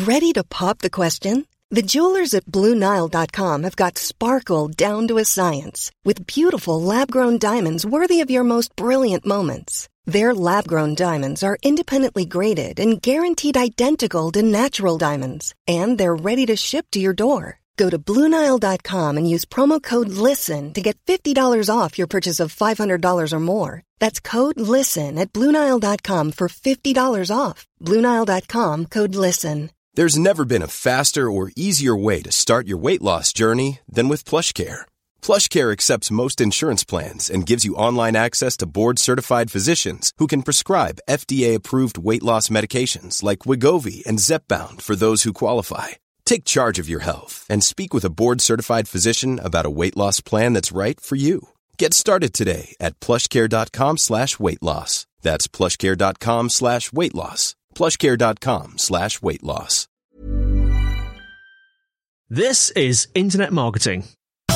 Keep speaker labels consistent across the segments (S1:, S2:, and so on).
S1: Ready to pop the question? The jewelers at BlueNile.com have got sparkle down to a science with beautiful lab-grown diamonds worthy of your most brilliant moments. Their lab-grown diamonds are independently graded and guaranteed identical to natural diamonds, and they're ready to ship to your door. Go to BlueNile.com and use promo code LISTEN to get $50 off your purchase of $500 or more. That's code LISTEN at BlueNile.com for $50 off. BlueNile.com, code LISTEN.
S2: There's never been a faster or easier way to start your weight loss journey than with PlushCare. PlushCare accepts most insurance plans and gives you online access to board-certified physicians who can prescribe FDA-approved weight loss medications like Wegovy and Zepbound for those who qualify. Take charge of your health and speak with a board-certified physician about a weight loss plan that's right for you. Get started today at plushcare.com/weight loss. That's plushcare.com/weight loss. plushcare.com/weight loss.
S3: This is Internet Marketing.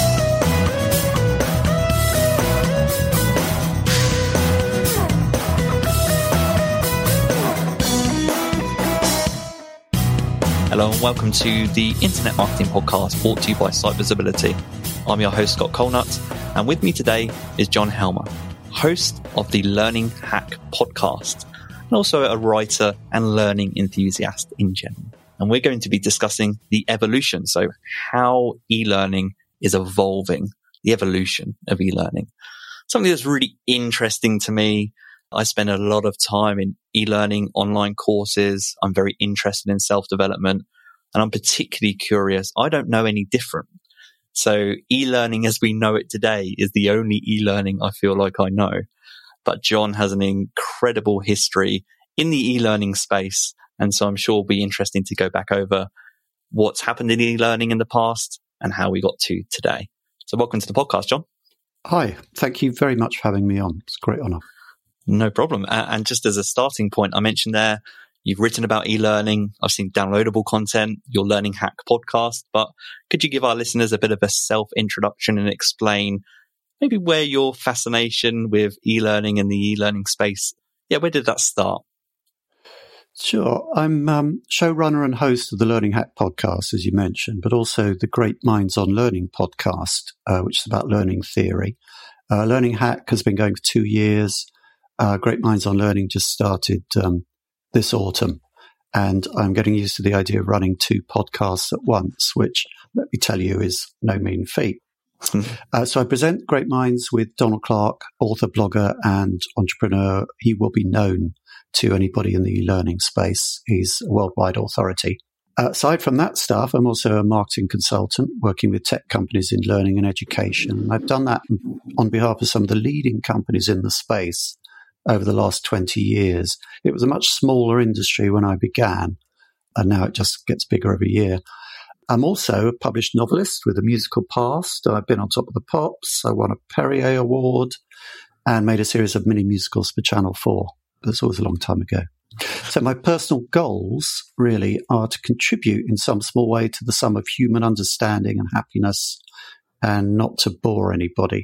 S4: Hello and welcome to the Internet Marketing Podcast brought to you by Site Visibility. I'm your host, Scott Colnut, and with me today is John Helmer, host of the Learning Hack Podcast, and also a writer and learning enthusiast in general. And we're going to be discussing the evolution, so how e-learning is evolving, the evolution of e-learning. Something that's really interesting to me. I spend a lot of time in e-learning, online courses. I'm very interested in self-development, and I'm particularly curious. I don't know any different. So e-learning as we know it today is the only e-learning I feel like I know. But John has an incredible history in the e-learning space. And so I'm sure it'll be interesting to go back over what's happened in e-learning in the past and how we got to today. So welcome to the podcast, John.
S5: Hi, thank you very much for having me on. It's a great honor.
S4: No problem. And just as a starting point, I mentioned there, you've written about e-learning. I've seen downloadable content, your Learning Hack podcast, but could you give our listeners a bit of a self-introduction and explain maybe where your fascination with e-learning and the e-learning space, where did that start?
S5: Sure. I'm showrunner and host of the Learning Hack podcast, as you mentioned, but also the Great Minds on Learning podcast, which is about learning theory. Learning Hack has been going for 2 years. Great Minds on Learning just started this autumn, and I'm getting used to the idea of running 2 podcasts at once, which, let me tell you, is no mean feat. So I present Great Minds with Donald Clark, author, blogger, and entrepreneur. He will be known to anybody in the e-learning space. He's a worldwide authority. Aside from that stuff, I'm also a marketing consultant working with tech companies in learning and education. I've done that on behalf of some of the leading companies in the space over the last 20 years. It was a much smaller industry when I began, and now it just gets bigger every year. I'm also a published novelist with a musical past. I've been on Top of the Pops. I won a Perrier Award and made a series of mini musicals for Channel 4. That's always a long time ago. So my personal goals really are to contribute in some small way to the sum of human understanding and happiness, and not to bore anybody.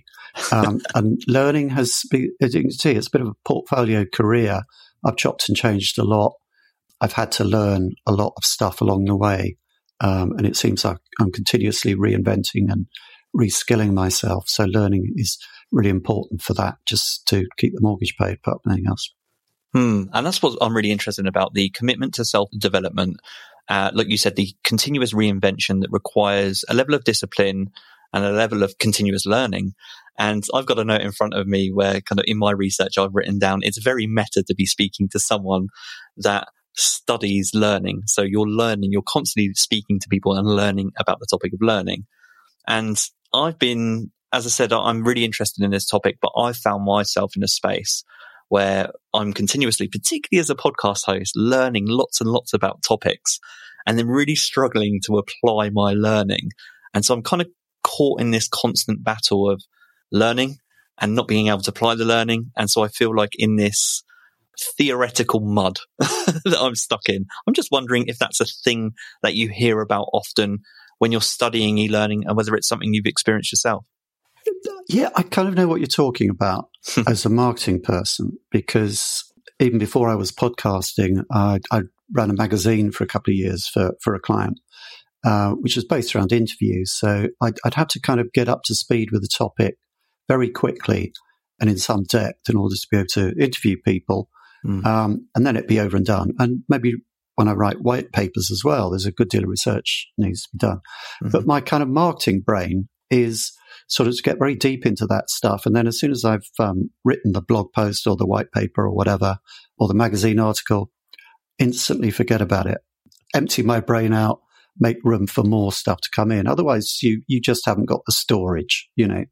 S5: And learning has been, as you can see, it's a bit of a portfolio career. I've chopped and changed a lot. I've had to learn a lot of stuff along the way. And it seems like I'm continuously reinventing and reskilling myself. So learning is really important for that, just to keep the mortgage paid, apart from anything else.
S4: And that's what I'm really interested in about the commitment to self-development. Like you said, the continuous reinvention that requires a level of discipline and a level of continuous learning. And I've got a note in front of me where kind of in my research I've written down, it's very meta to be speaking to someone that studies learning. So you're learning, you're constantly speaking to people and learning about the topic of learning. And I've been, as I said, I'm really interested in this topic, but I've found myself in a space where I'm continuously, particularly as a podcast host, learning lots and lots about topics and then really struggling to apply my learning. And so I'm kind of caught in this constant battle of learning and not being able to apply the learning. And so I feel like in this theoretical mud that I'm stuck in. I'm just wondering if that's a thing that you hear about often when you're studying e-learning and whether it's something you've experienced yourself.
S5: Yeah, I kind of know what you're talking about as a marketing person, because even before I was podcasting, I'd ran a magazine for a couple of years for a client, which was based around interviews. So I'd have to kind of get up to speed with the topic very quickly and in some depth in order to be able to interview people. And then it'd be over and done. And maybe when I write white papers as well, there's a good deal of research needs to be done. But my kind of marketing brain is sort of to get very deep into that stuff. And then as soon as I've written the blog post or the white paper or whatever, or the magazine article, instantly forget about it, empty my brain out, make room for more stuff to come in. Otherwise, you just haven't got the storage,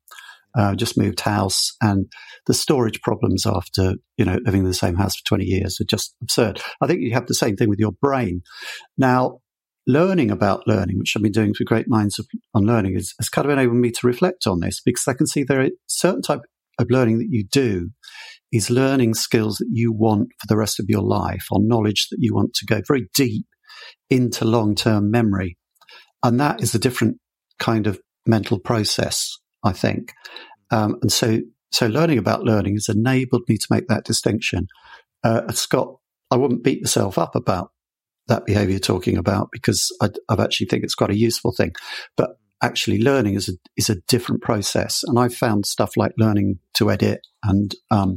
S5: just moved house, and the storage problems after, living in the same house for 20 years are just absurd. I think you have the same thing with your brain. Now, learning about learning, which I've been doing for Great Minds on Learning, has kind of enabled me to reflect on this, because I can see there are certain type of learning that you do is learning skills that you want for the rest of your life, or knowledge that you want to go very deep into long-term memory. And that is a different kind of mental process, I think. And so learning about learning has enabled me to make that distinction. Scott, I wouldn't beat myself up about that behavior you're talking about, because I've actually think it's quite a useful thing. But actually learning is a different process. And I've found stuff like learning to edit and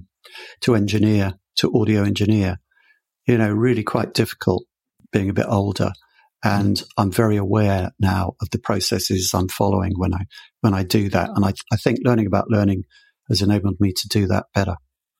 S5: to engineer, to audio engineer, really quite difficult being a bit older. And I'm very aware now of the processes I'm following when I do that. And I think learning about learning has enabled me to do that better.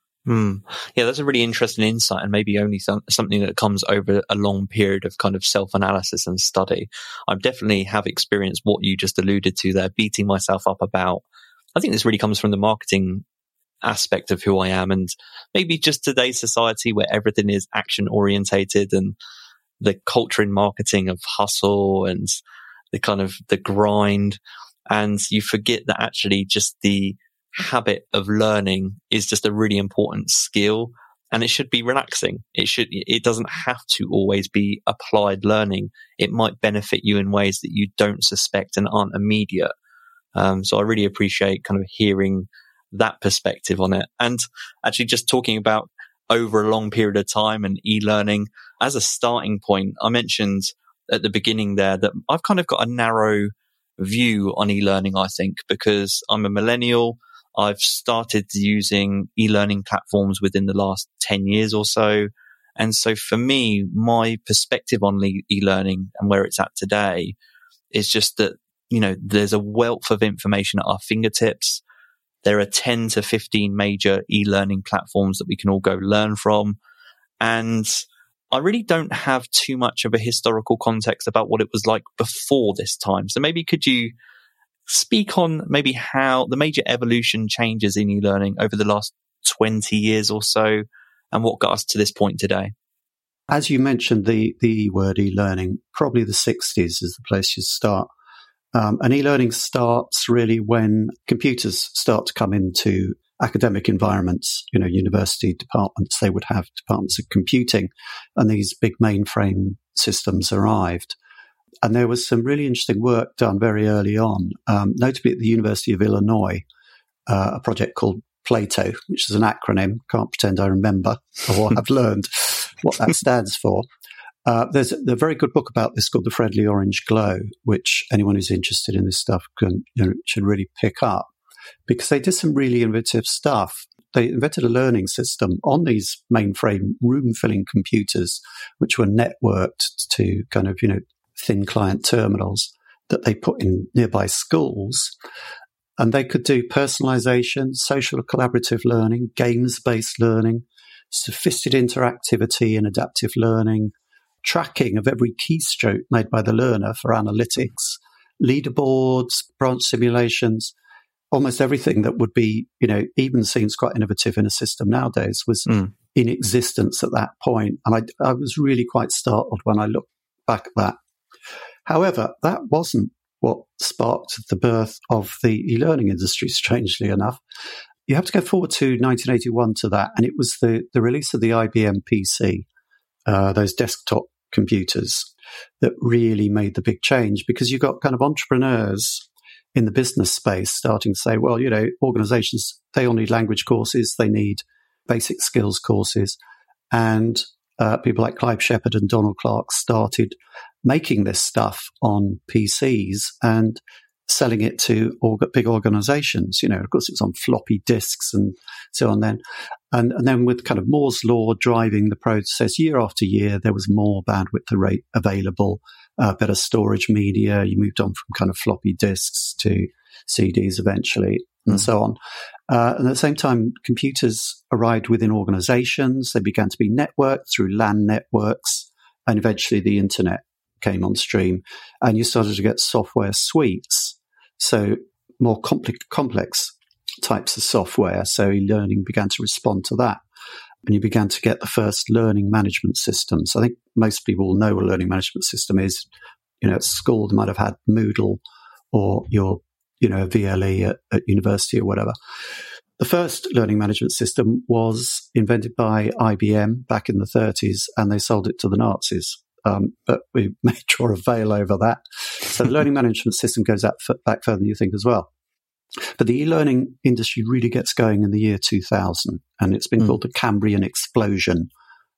S4: Yeah, that's a really interesting insight, and maybe only something that comes over a long period of kind of self-analysis and study. I definitely have experienced what you just alluded to there, beating myself up about. I think this really comes from the marketing aspect of who I am, and maybe just today's society where everything is action orientated, and the culture in marketing of hustle and the kind of the grind. And you forget that actually just the habit of learning is just a really important skill, and it should be relaxing. It doesn't have to always be applied learning. It might benefit you in ways that you don't suspect and aren't immediate. So I really appreciate kind of hearing that perspective on it. And actually just talking about over a long period of time and e-learning as a starting point, I mentioned at the beginning there that I've kind of got a narrow view on e-learning, I think, because I'm a millennial. I've started using e-learning platforms within the last 10 years or so. And so for me, my perspective on e-learning and where it's at today is just that, there's a wealth of information at our fingertips. There are 10 to 15 major e-learning platforms that we can all go learn from. And I really don't have too much of a historical context about what it was like before this time. So maybe could you speak on maybe how the major evolution changes in e-learning over the last 20 years or so, and what got us to this point today?
S5: As you mentioned, the word e-learning, probably the 60s is the place you start. And e-learning starts really when computers start to come into academic environments, university departments. They would have departments of computing, and these big mainframe systems arrived. And there was some really interesting work done very early on, notably at the University of Illinois, a project called Plato, which is an acronym. Can't pretend I remember or I've learned what that stands for. There's a very good book about this called The Friendly Orange Glow, which anyone who's interested in this stuff should really pick up, because they did some really innovative stuff. They invented a learning system on these mainframe room-filling computers, which were networked to kind of, thin client terminals that they put in nearby schools. And they could do personalization, social collaborative learning, games-based learning, sophisticated interactivity and adaptive learning, tracking of every keystroke made by the learner for analytics, leaderboards, branch simulations. Almost everything that would be, even seems quite innovative in a system nowadays was in existence at that point. And I was really quite startled when I looked back at that. However, that wasn't what sparked the birth of the e-learning industry, strangely enough. You have to go forward to 1981 to that, and it was the release of the IBM PC, those desktop computers, that really made the big change, because you got kind of entrepreneurs in the business space starting to say, well, organizations, they all need language courses, they need basic skills courses. And people like Clive Shepherd and Donald Clark started making this stuff on PCs and selling it to big organizations. Of course, it was on floppy disks and so on then. And then with kind of Moore's law driving the process year after year, there was more bandwidth rate available, better storage media. You moved on from kind of floppy disks to CDs eventually, and so on. And at the same time, computers arrived within organizations. They began to be networked through LAN networks, and eventually the internet came on stream, and you started to get software suites. So more complex types of software. So e-learning began to respond to that. And you began to get the first learning management systems. I think most people will know what a learning management system is. At school, they might have had Moodle or your VLE at university or whatever. The first learning management system was invented by IBM back in the 30s, and they sold it to the Nazis. But we may draw a veil over that. So the learning management system goes back further than you think as well. But the e-learning industry really gets going in the year 2000, and it's been called the Cambrian explosion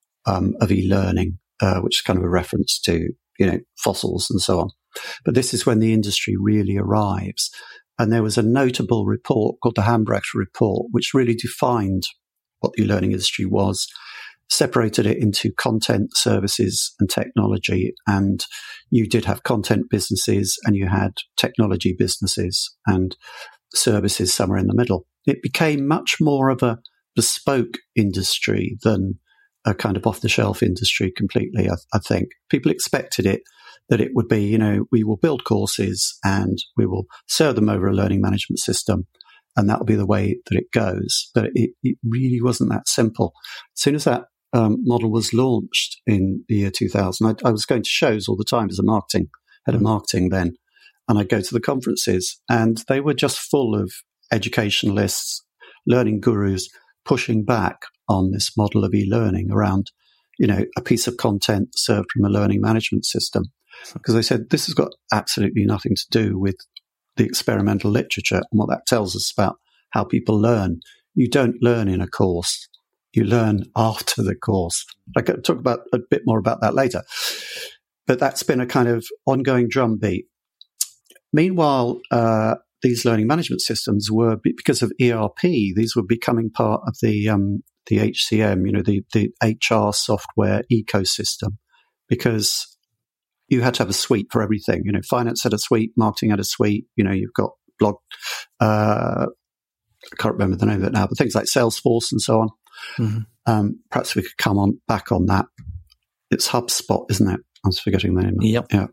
S5: of e-learning, which is kind of a reference to, fossils and so on. But this is when the industry really arrives. And there was a notable report called the Hambrecht Report, which really defined what the e-learning industry was, separated it into content, services, and technology. And you did have content businesses and you had technology businesses and services somewhere in the middle. It became much more of a bespoke industry than a kind of off-the-shelf industry completely, I think. People expected it, that it would be, we will build courses and we will serve them over a learning management system, and that will be the way that it goes. But it really wasn't that simple. As soon as that model was launched in the year 2000, I was going to shows all the time as head of marketing then, and I'd go to the conferences, and they were just full of educationalists, learning gurus, pushing back on this model of e-learning around, a piece of content served from a learning management system. Because they said this has got absolutely nothing to do with the experimental literature and what that tells us about how people learn. You don't learn in a course. You learn after the course. I can talk about a bit more about that later. But that's been a kind of ongoing drumbeat. Meanwhile, these learning management systems were, because of ERP, these were becoming part of the HCM, the HR software ecosystem, because you had to have a suite for everything. Finance had a suite, marketing had a suite. You've got blog. I can't remember the name of it now, but things like Salesforce and so on. Mm-hmm. Perhaps we could come back on that. It's HubSpot, isn't it? I was forgetting the name.
S4: Yep.
S5: Yeah.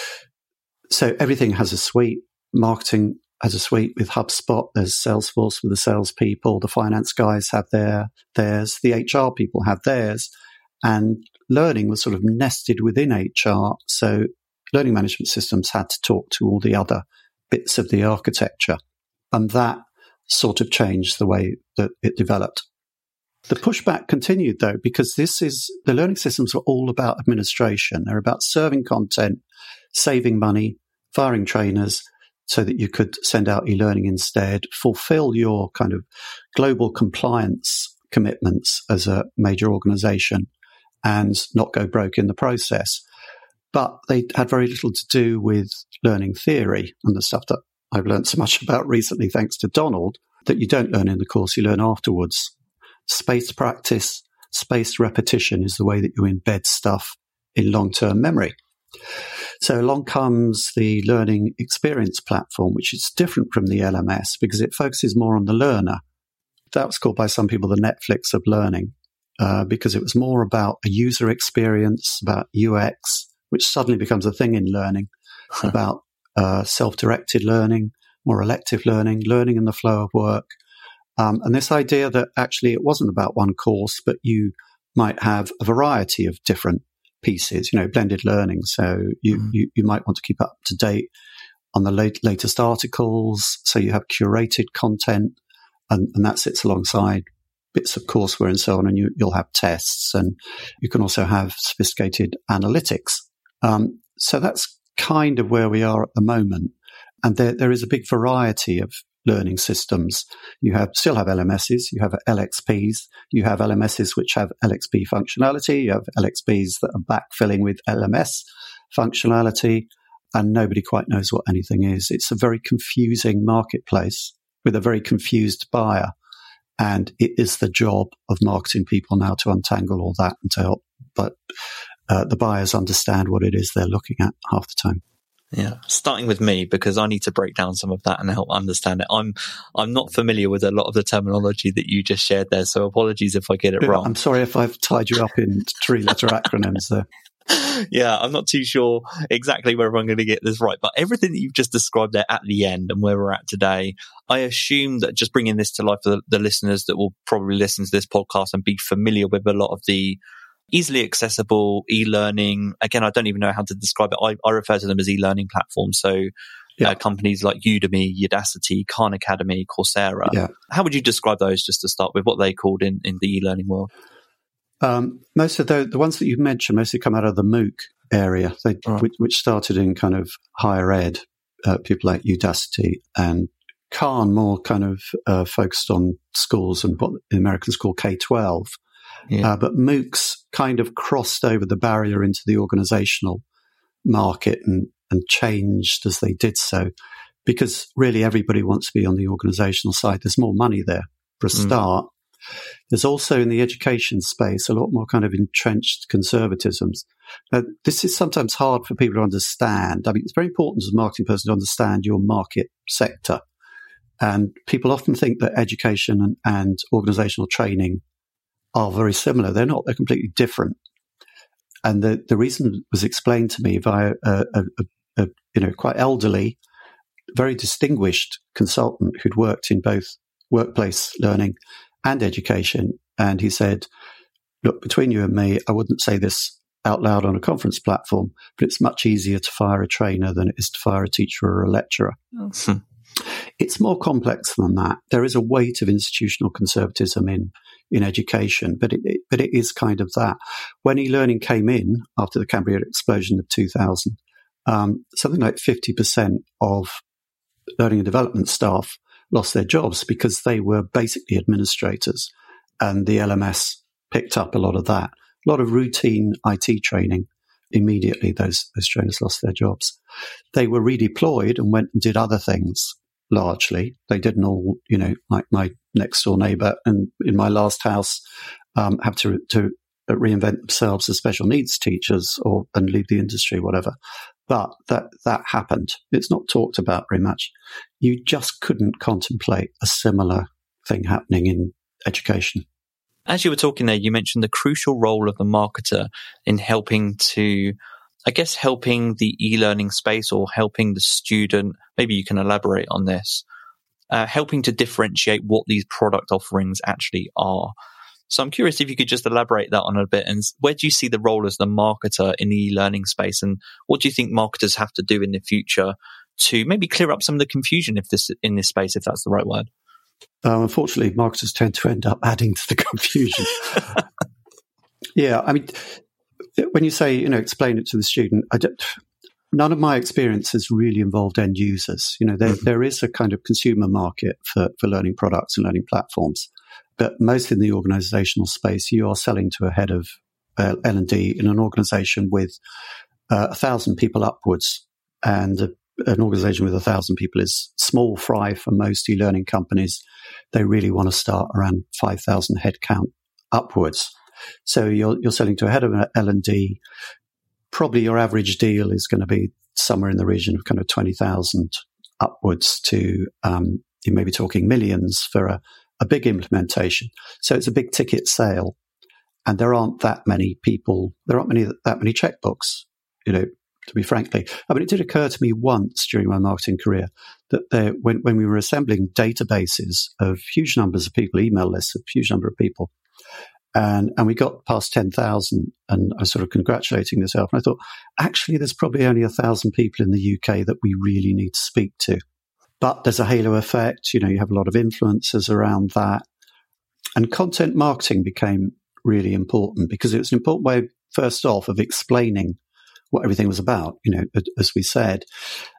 S5: So everything has a suite. Marketing has a suite with HubSpot. There's Salesforce with the salespeople. The finance guys have theirs. The HR people have theirs. And learning was sort of nested within HR. So learning management systems had to talk to all the other bits of the architecture. And that sort of changed the way that it developed. The pushback continued, though, because the learning systems were all about administration. They're about serving content, saving money, firing trainers so that you could send out e-learning instead, fulfill your kind of global compliance commitments as a major organization, and not go broke in the process. But they had very little to do with learning theory and the stuff that I've learned so much about recently, thanks to Donald, that you don't learn in the course, you learn afterwards. Spaced practice, spaced repetition is the way that you embed stuff in long-term memory. So along comes the learning experience platform, which is different from the LMS because it focuses more on the learner. That was called by some people the Netflix of learning. Because it was more about a user experience, about UX, which suddenly becomes a thing in learning, about self-directed learning, more elective learning, learning in the flow of work. And this idea that actually it wasn't about one course, but you might have a variety of different pieces, blended learning. So you might want to keep up to date on the latest articles. So you have curated content, and that sits alongside bits of courseware and so on, and you'll have tests, and you can also have sophisticated analytics. So that's kind of where we are at the moment. And there is a big variety of learning systems. You still have LMSs, you have LXPs, you have LMSs which have LXP functionality, you have LXPs that are backfilling with LMS functionality, and nobody quite knows what anything is. It's a very confusing marketplace with a very confused buyer. And it is the job of marketing people now to untangle all that and to help the buyers understand what it is they're looking at half the time.
S4: Yeah, starting with me, because I need to break down some of that and help understand it. I'm not familiar with a lot of the terminology that you just shared there, so apologies if I get it wrong.
S5: I'm sorry if I've tied you up in 3-letter acronyms there.
S4: Yeah, I'm not too sure exactly whether I'm going to get this right, but everything that you've just described there at the end and where we're at today, I assume that just bringing this to life for the listeners that will probably listen to this podcast and be familiar with a lot of the easily accessible e-learning. Again, I don't even know how to describe it. I refer to them as e-learning platforms. So companies like Udemy, Udacity, Khan Academy, Coursera. Yeah. How would you describe those, just to start with, what they called in the e-learning world?
S5: Most of the ones that you've mentioned mostly come out of the MOOC area, which started in kind of higher ed, people like Udacity, and Khan more kind of focused on schools and what the Americans call K-12. Yeah. But MOOCs kind of crossed over the barrier into the organizational market and changed as they did so, because really everybody wants to be on the organizational side. There's more money there for a start. There's also in the education space a lot more kind of entrenched conservatisms. Now, this is sometimes hard for people to understand. I mean, it's very important as a marketing person to understand your market sector. And people often think that education and organizational training are very similar. They're not. They're completely different. And the reason was explained to me by a quite elderly, very distinguished consultant who'd worked in both workplace learning and education. And he said, look, between you and me, I wouldn't say this out loud on a conference platform, but it's much easier to fire a trainer than it is to fire a teacher or a lecturer. Mm-hmm. It's more complex than that. There is a weight of institutional conservatism in education, but it is kind of that. When e-learning came in after the Cambrian explosion of 2000, something like 50% of learning and development staff lost their jobs because they were basically administrators, and the LMS picked up a lot of that. A lot of routine IT training. Immediately, those trainers lost their jobs. They were redeployed and went and did other things. Largely, they didn't all, like my next door neighbour and in my last house, have to reinvent themselves as special needs teachers and leave the industry, whatever. But that happened. It's not talked about very much. You just couldn't contemplate a similar thing happening in education.
S4: As you were talking there, you mentioned the crucial role of the marketer in helping the e-learning space, or helping the student. Maybe you can elaborate on this, helping to differentiate what these product offerings actually are. So I'm curious if you could just elaborate that on a bit, and where do you see the role as the marketer in the e-learning space, and what do you think marketers have to do in the future to maybe clear up some of the confusion in this space, if that's the right word?
S5: Unfortunately, marketers tend to end up adding to the confusion. Yeah, I mean, when you say, explain it to the student, none of my experience has really involved end users. There is a kind of consumer market for learning products and learning platforms. But most in the organizational space, you are selling to a head of L&D in an organization with 1,000 people upwards. And an organization with 1,000 people is small fry for most e-learning companies. They really want to start around 5,000 headcount upwards. So you're selling to a head of L&D. Probably your average deal is going to be somewhere in the region of kind of 20,000 upwards to, you may be talking millions for a big implementation. So it's a big ticket sale, and there aren't that many people. There aren't that many checkbooks, to be frankly. I mean, it did occur to me once during my marketing career that when we were assembling databases of huge numbers of people, email lists of huge number of people, and we got past 10,000, and I was sort of congratulating myself, and I thought, actually, there's probably only 1,000 people in the UK that we really need to speak to. But there's a halo effect. You have a lot of influencers around that. And content marketing became really important because it was an important way, first off, of explaining what everything was about, as we said.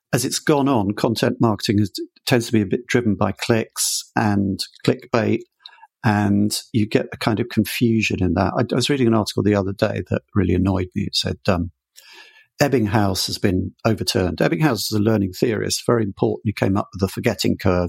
S5: as it's gone on, content marketing tends to be a bit driven by clicks and clickbait, and you get a kind of confusion in that. I was reading an article the other day that really annoyed me. It said, Ebbinghaus has been overturned. Ebbinghaus is a learning theorist, very important. He came up with the forgetting curve.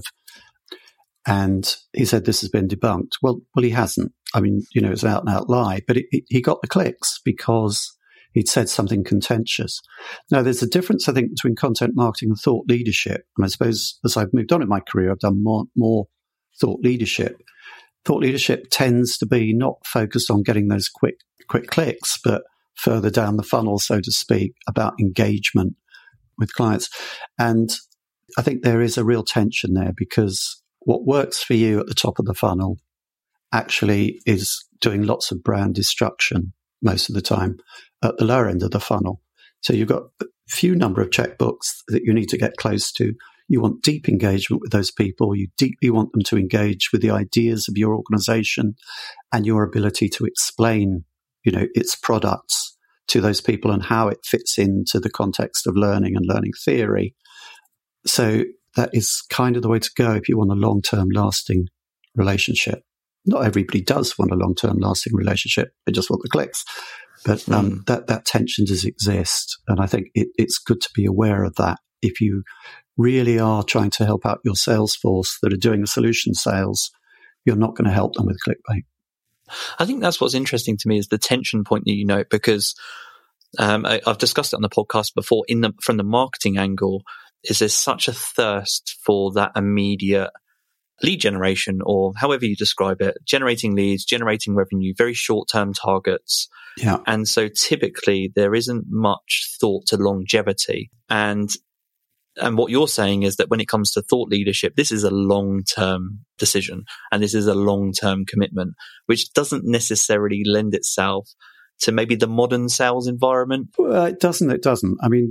S5: And he said this has been debunked. Well, he hasn't. I mean, it's an out-and-out lie. But he got the clicks because he'd said something contentious. Now, there's a difference, I think, between content marketing and thought leadership. And I suppose as I've moved on in my career, I've done more thought leadership. Thought leadership tends to be not focused on getting those quick clicks, but further down the funnel, so to speak, about engagement with clients. And I think there is a real tension there, because what works for you at the top of the funnel actually is doing lots of brand destruction most of the time at the lower end of the funnel. So you've got a few number of checkbooks that you need to get close to. You want deep engagement with those people. You deeply want them to engage with the ideas of your organization and your ability to explain, its products to those people and how it fits into the context of learning and learning theory. So that is kind of the way to go if you want a long-term lasting relationship. Not everybody does want a long-term lasting relationship. They just want the clicks. But that tension does exist. And I think it's good to be aware of that. If you really are trying to help out your sales force that are doing solution sales, you're not going to help them with clickbait.
S4: I think that's what's interesting to me is the tension point that you note, because I've discussed it on the podcast before. From the marketing angle, is there's such a thirst for that immediate lead generation, or however you describe it, generating leads, generating revenue, very short-term targets.
S5: Yeah.
S4: And so typically there isn't much thought to longevity. And what you're saying is that when it comes to thought leadership, this is a long-term decision and this is a long-term commitment, which doesn't necessarily lend itself to maybe the modern sales environment.
S5: Well, it doesn't. I mean,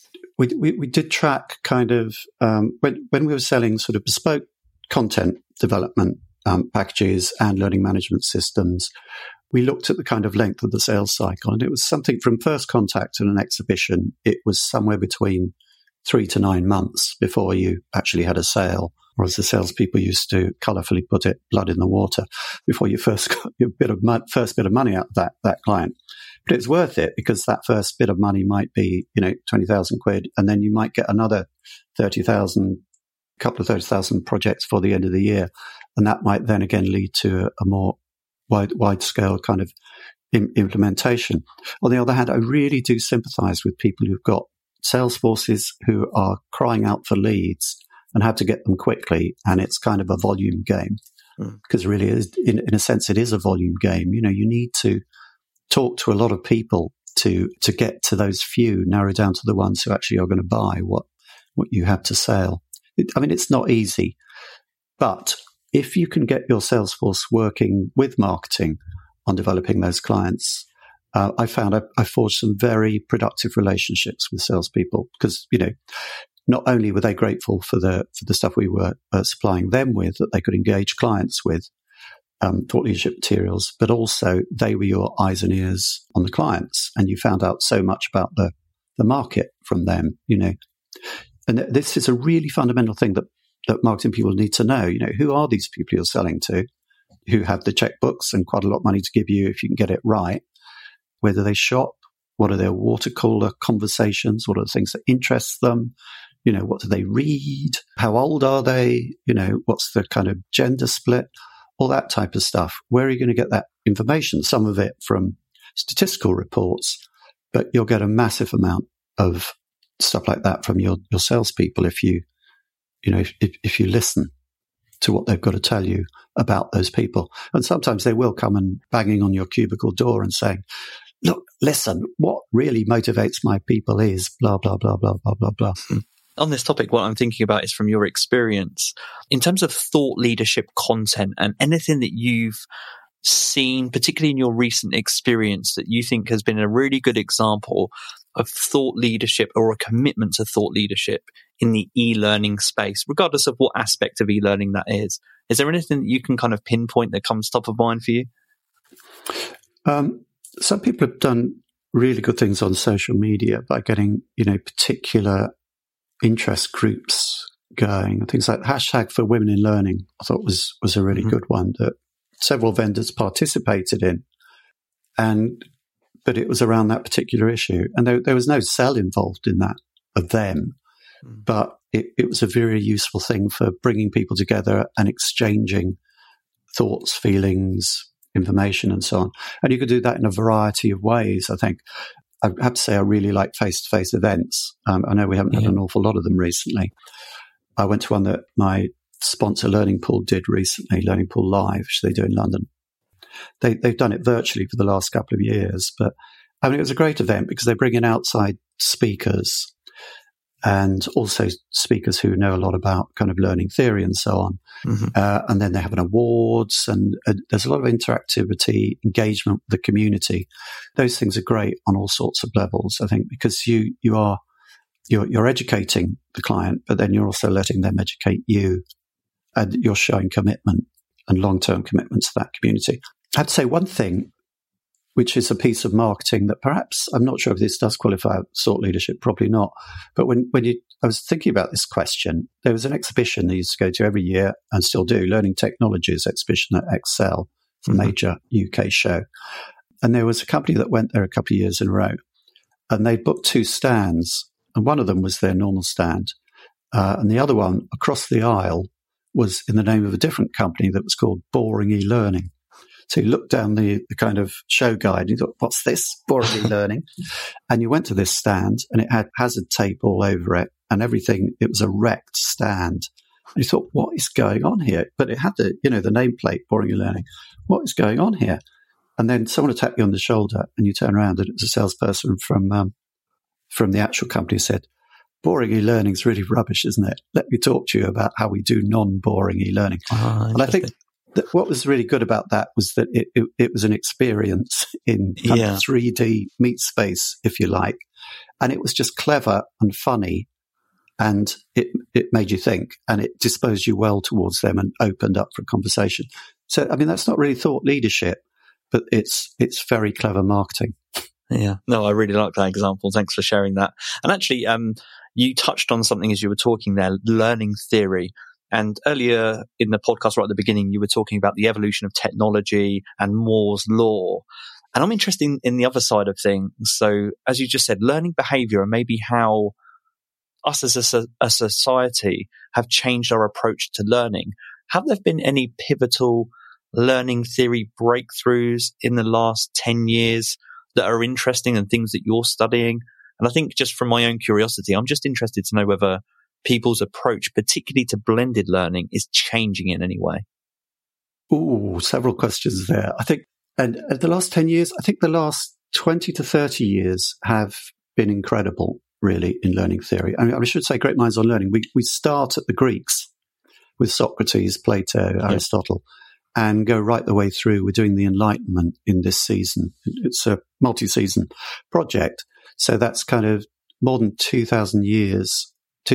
S5: we did track kind of when we were selling sort of bespoke content development packages and learning management systems, we looked at the kind of length of the sales cycle, and it was something from first contact and an exhibition. It was somewhere between 3 to 9 months before you actually had a sale, or as the salespeople used to colourfully put it, blood in the water, before you first got your first bit of money out of that client. But it's worth it, because that first bit of money might be, 20,000 quid, and then you might get another 30,000, couple of 30,000 projects for the end of the year. And that might then again lead to a more wide scale kind of implementation. On the other hand, I really do sympathize with people who've got sales forces who are crying out for leads and have to get them quickly. And it's kind of a volume game, because really in a sense, it is a volume game. You need to talk to a lot of people to get to those few, narrow down to the ones who actually are going to buy what you have to sell. It's not easy, but if you can get your sales force working with marketing on developing those clients, I found I forged some very productive relationships with salespeople, because, not only were they grateful for the stuff we were supplying them with, that they could engage clients with, thought leadership materials, but also they were your eyes and ears on the clients, and you found out so much about the market from them, And this is a really fundamental thing that marketing people need to know. Who are these people you're selling to, who have the checkbooks and quite a lot of money to give you if you can get it right? Where do they shop? What are their water cooler conversations? What are the things that interest them? What do they read? How old are they? What's the kind of gender split? All that type of stuff. Where are you going to get that information? Some of it from statistical reports, but you'll get a massive amount of stuff like that from your salespeople if you listen to what they've got to tell you about those people. And sometimes they will come and banging on your cubicle door and saying, look, listen, what really motivates my people is blah, blah, blah, blah, blah, blah, blah.
S4: On this topic, what I'm thinking about is from your experience, in terms of thought leadership content and anything that you've seen, particularly in your recent experience, that you think has been a really good example of thought leadership or a commitment to thought leadership in the e-learning space, regardless of what aspect of e-learning that is. Is there anything that you can kind of pinpoint that comes top of mind for you?
S5: Some people have done really good things on social media by getting, particular interest groups going, and things like hashtag for women in learning. I thought was a really good one that several vendors participated in, but it was around that particular issue, and there was no sell involved in that of them, but it was a very useful thing for bringing people together and exchanging thoughts, feelings, information, and so on. And you could do that in a variety of ways. I think I have to say I really like face-to-face events. I know we haven't had an awful lot of them recently. I went to one that my sponsor Learning Pool did recently, Learning Pool Live, which they do in London. They've done it virtually for the last couple of years, but I mean, it was a great event because they bring in outside speakers and also speakers who know a lot about kind of learning theory and so on. And then they have an awards, and there's a lot of interactivity, engagement with the community. Those things are great on all sorts of levels, I think, because you're educating the client, but then you're also letting them educate you, and you're showing commitment and long-term commitment to that community. I have to say one thing, which is a piece of marketing that perhaps, I'm not sure if this does qualify as thought leadership, probably not. But I was thinking about this question, there was an exhibition I used to go to every year and still do, Learning Technologies exhibition at Excel, a major UK show. And there was a company that went there a couple of years in a row, and they booked 2 stands, and one of them was their normal stand. And the other one across the aisle was in the name of a different company that was called Boring eLearning. So you looked down the kind of show guide and you thought, what's this? Boring eLearning. And you went to this stand and it had hazard tape all over it and everything. It was a wrecked stand. And you thought, what is going on here? But it had the nameplate, Boring eLearning. What is going on here? And then someone would tap you on the shoulder and you turn around and it was a salesperson from the actual company who said, Boring eLearning is really rubbish, isn't it? Let me talk to you about how we do non-boring eLearning. And I think what was really good about that was that it was an experience in kind of 3D meat space, if you like. And it was just clever and funny. And it made you think, and it disposed you well towards them and opened up for conversation. So, I mean, that's not really thought leadership, but it's very clever marketing.
S4: Yeah. No, I really like that example. Thanks for sharing that. And actually, you touched on something as you were talking there, learning theory. And earlier in the podcast, right at the beginning, you were talking about the evolution of technology and Moore's law. And I'm interested in the other side of things. So as you just said, learning behavior and maybe how us as a society have changed our approach to learning. Have there been any pivotal learning theory breakthroughs in the last 10 years that are interesting and things that you're studying? And I think just from my own curiosity, I'm just interested to know whether people's approach, particularly to blended learning, is changing in any way.
S5: Ooh, several questions there. I think, and the last 10 years, I think the last 20 to 30 years have been incredible, really, in learning theory. I mean, I should say great minds on learning. We start at the Greeks with Socrates, Plato, Aristotle, and go right the way through. We're doing the Enlightenment in this season. It's a multi-season project. So that's kind of more than 2,000 years,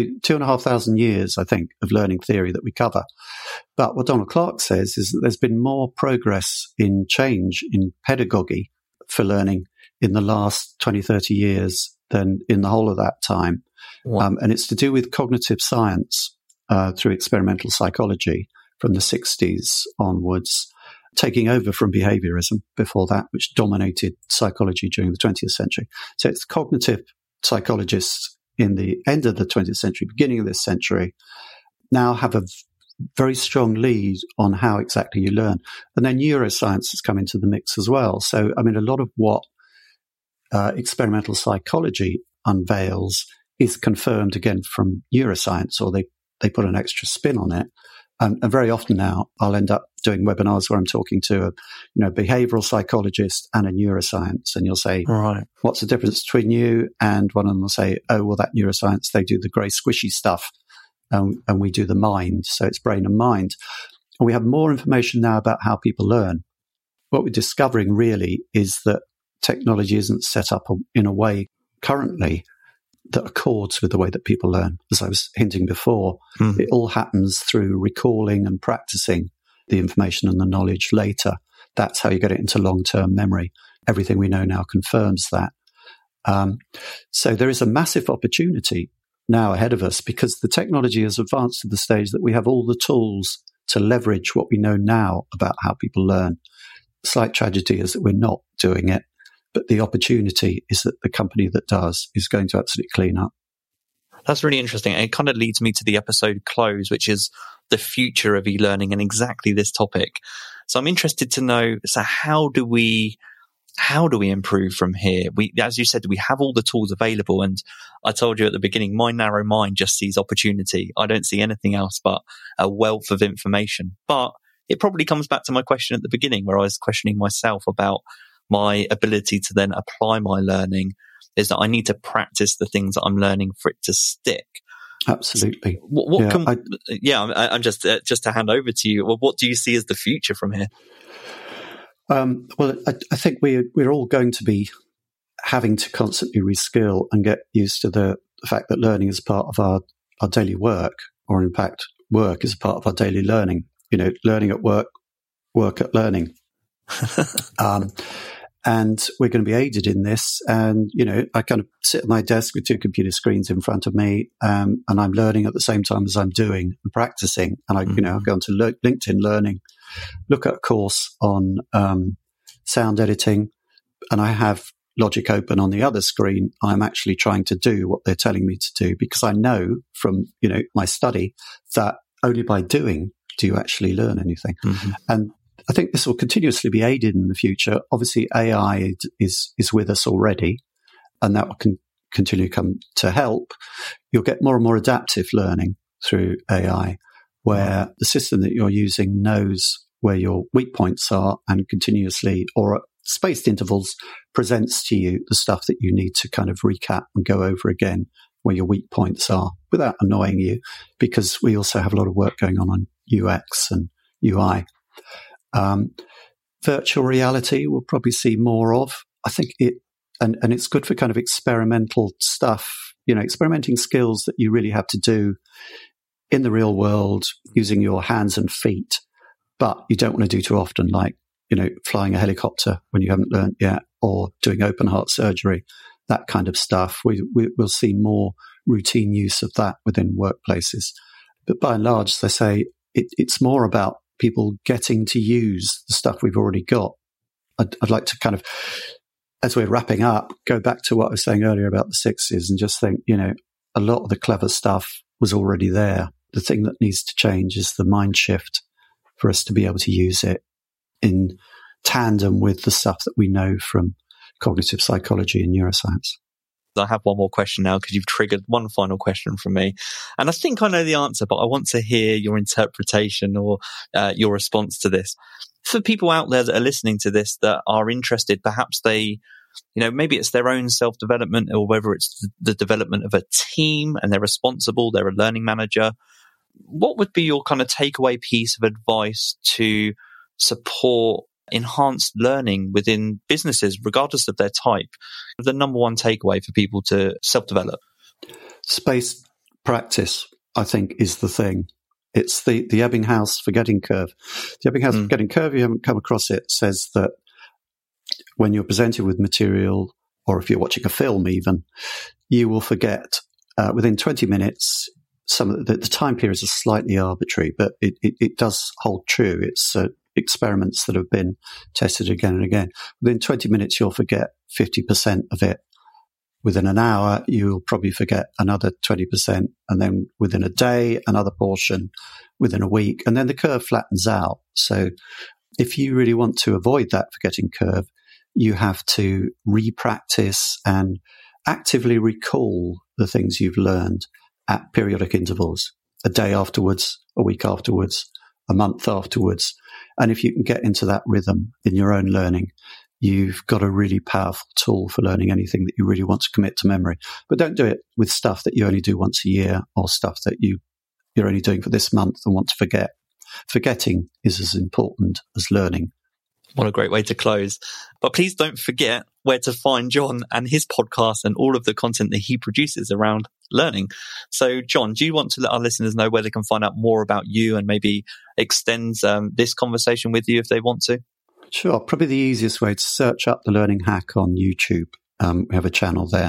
S5: 2,500 years, I think, of learning theory that we cover. But what Donald Clark says is that there's been more progress in change in pedagogy for learning in the last 20, 30 years than in the whole of that time. Wow. And it's to do with cognitive science through experimental psychology from the 60s onwards, taking over from behaviorism before that, which dominated psychology during the 20th century. So it's cognitive psychologists in the end of the 20th century, beginning of this century, now have a very strong lead on how exactly you learn. And then neuroscience has come into the mix as well. So, I mean, a lot of what experimental psychology unveils is confirmed again from neuroscience, or they put an extra spin on it. And very often now I'll end up doing webinars where I'm talking to a behavioral psychologist and a neuroscience. And you'll say, right, what's the difference between you? And one of them will say, oh, well, that neuroscience, they do the grey squishy stuff and we do the mind. So it's brain and mind. And we have more information now about how people learn. What we're discovering really is that technology isn't set up in a way currently that accords with the way that people learn. As I was hinting before, it all happens through recalling and practicing the information and the knowledge later. That's how you get it into long-term memory. Everything we know now confirms that. So there is a massive opportunity now ahead of us because the technology has advanced to the stage that we have all the tools to leverage what we know now about how people learn. The slight tragedy is that we're not doing it, but the opportunity is that the company that does is going to absolutely clean up.
S4: That's really interesting. And it kind of leads me to the episode close, which is the future of e-learning and exactly this topic. So I'm interested to know, so how do we improve from here? As you said, we have all the tools available. And I told you at the beginning, my narrow mind just sees opportunity. I don't see anything else but a wealth of information. But it probably comes back to my question at the beginning where I was questioning myself about my ability to then apply my learning, is that I need to practice the things that I'm learning for it to stick.
S5: Absolutely.
S4: I'm just to hand over to you. Well, what do you see as the future from here?
S5: Well, I think we're all going to be having to constantly reskill and get used to the fact that learning is part of our daily work, or in fact, work is a part of our daily learning. Learning at work, work at learning. And we're going to be aided in this. And, I kind of sit at my desk with 2 computer screens in front of me, and I'm learning at the same time as I'm doing and practicing. And I've gone to LinkedIn Learning, look at a course on sound editing, and I have Logic open on the other screen. I'm actually trying to do what they're telling me to do because I know from, my study that only by doing do you actually learn anything. Mm-hmm. And I think this will continuously be aided in the future. Obviously, AI is with us already, and that will continue to come to help. You'll get more and more adaptive learning through AI, where the system that you're using knows where your weak points are and continuously, or at spaced intervals, presents to you the stuff that you need to kind of recap and go over again where your weak points are without annoying you, because we also have a lot of work going on UX and UI. Virtual reality we'll probably see more of. I think and it's good for kind of experimental stuff, experimenting skills that you really have to do in the real world using your hands and feet, but you don't want to do too often, like, flying a helicopter when you haven't learned yet, or doing open heart surgery, that kind of stuff. We'll see more routine use of that within workplaces. But by and large, as I say, it's more about people getting to use the stuff we've already got. I'd like to kind of, as we're wrapping up, go back to what I was saying earlier about the 60s and just think, a lot of the clever stuff was already there. The thing that needs to change is the mind shift for us to be able to use it in tandem with the stuff that we know from cognitive psychology and neuroscience.
S4: I have one more question now because you've triggered one final question from me. And I think I know the answer, but I want to hear your interpretation or your response to this. For people out there that are listening to this that are interested, perhaps they, maybe it's their own self-development, or whether it's the development of a team and they're responsible, they're a learning manager. What would be your kind of takeaway piece of advice to support enhanced learning within businesses, regardless of their type? The number one takeaway for people to self-develop?
S5: Spaced practice, I think, is the thing. It's the Ebbinghaus forgetting curve. The Ebbinghaus forgetting curve, you haven't come across it, says that when you're presented with material, or if you're watching a film even, you will forget within 20 minutes. Some of the time periods are slightly arbitrary, but it does hold true. It's experiments that have been tested again and again. Within 20 minutes, you'll forget 50% of it. Within an hour, you'll probably forget another 20%. And then within a day, another portion. Within a week. And then the curve flattens out. So if you really want to avoid that forgetting curve, you have to re-practice and actively recall the things you've learned at periodic intervals, a day afterwards, a week afterwards, a month afterwards. And if you can get into that rhythm in your own learning, you've got a really powerful tool for learning anything that you really want to commit to memory. But don't do it with stuff that you only do once a year, or stuff that you're only doing for this month and want to forget. Forgetting is as important as learning.
S4: What a great way to close. But please don't forget where to find John and his podcast and all of the content that he produces around learning. So, John, do you want to let our listeners know where they can find out more about you and maybe extend this conversation with you if they want to?
S5: Sure. Probably the easiest way to search up The Learning Hack on YouTube. We have a channel there.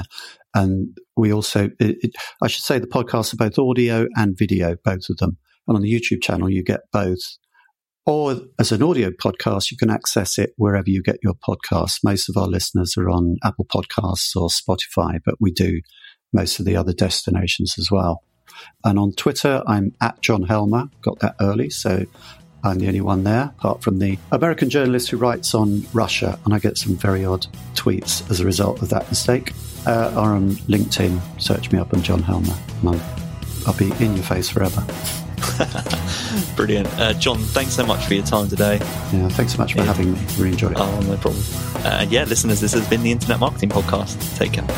S5: And we also, I should say the podcasts are both audio and video, both of them. And on the YouTube channel, you get both. Or as an audio podcast, you can access it wherever you get your podcasts. Most of our listeners are on Apple Podcasts or Spotify, but we do most of the other destinations as well. And on Twitter, I'm at John Helmer. Got that early, so I'm the only one there, apart from the American journalist who writes on Russia, and I get some very odd tweets as a result of that mistake. Or on LinkedIn, search me up on John Helmer, and I'll be in your face forever.
S4: Brilliant. John, thanks so much for your time today.
S5: Yeah, thanks so much for having me. Really enjoyed it.
S4: Oh, no problem. And yeah, listeners, this has been the Internet Marketing Podcast. Take care.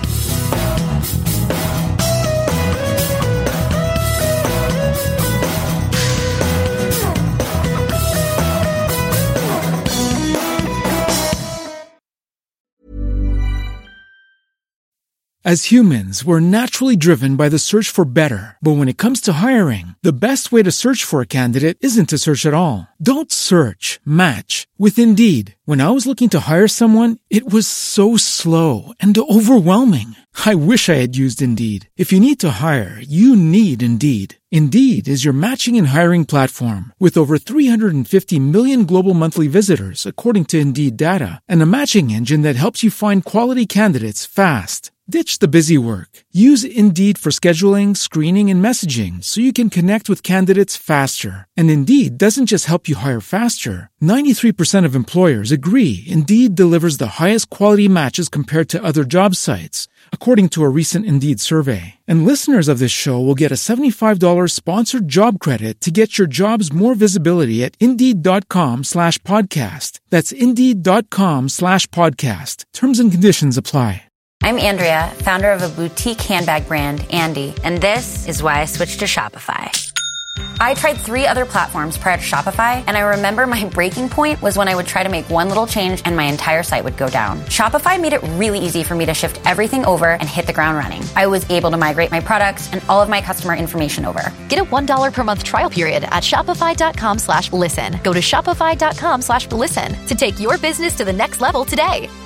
S6: As humans, we're naturally driven by the search for better. But when it comes to hiring, the best way to search for a candidate isn't to search at all. Don't search, match with Indeed. When I was looking to hire someone, it was so slow and overwhelming. I wish I had used Indeed. If you need to hire, you need Indeed. Indeed is your matching and hiring platform with over 350 million global monthly visitors, according to Indeed data, and a matching engine that helps you find quality candidates fast. Ditch the busy work. Use Indeed for scheduling, screening, and messaging so you can connect with candidates faster. And Indeed doesn't just help you hire faster. 93% of employers agree Indeed delivers the highest quality matches compared to other job sites, according to a recent Indeed survey. And listeners of this show will get a $75 sponsored job credit to get your jobs more visibility at Indeed.com/podcast. That's Indeed.com/podcast. Terms and conditions apply.
S7: I'm Andrea, founder of a boutique handbag brand, Andy, and this is why I switched to Shopify. I tried 3 other platforms prior to Shopify, and I remember my breaking point was when I would try to make one little change and my entire site would go down. Shopify made it really easy for me to shift everything over and hit the ground running. I was able to migrate my products and all of my customer information over.
S8: Get a $1 per month trial period at shopify.com/listen. Go to shopify.com/listen to take your business to the next level today.